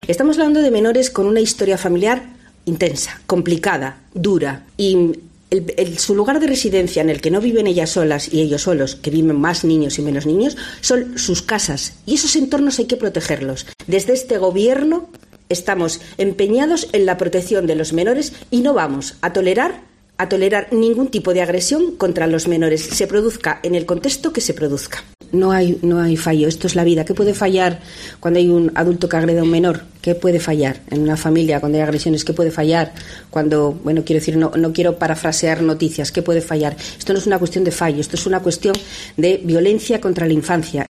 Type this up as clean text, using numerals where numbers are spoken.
Estamos hablando de menores con una historia familiar intensa, complicada, dura, y su lugar de residencia en el que no viven ellas solas y ellos solos, que viven más niños y menos niños, son sus casas, y esos entornos hay que protegerlos. Desde este gobierno estamos empeñados en la protección de los menores y no vamos a tolerar ningún tipo de agresión contra los menores, se produzca en el contexto que se produzca. No hay fallo, esto es la vida. ¿Qué puede fallar cuando hay un adulto que agrede a un menor? ¿Qué puede fallar en una familia cuando hay agresiones? ¿Qué puede fallar cuando, no quiero parafrasear noticias, ¿qué puede fallar? Esto no es una cuestión de fallo, esto es una cuestión de violencia contra la infancia.